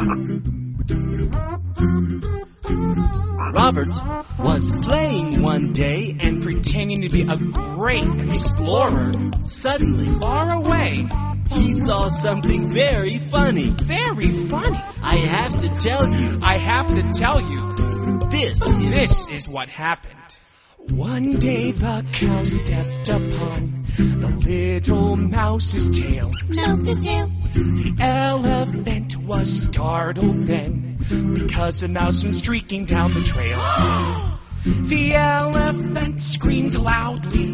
Robert was playing one day and pretending to be a great explorer. suddenly Far away. he saw something very funny. Very funny. I have to tell you, I have to tell you, this is what happened. One day the cow stepped upon the little mouse's tail. Mouse's tail. The elephant was startled then, because a mouse went streaking down the trail. The elephant screamed loudly.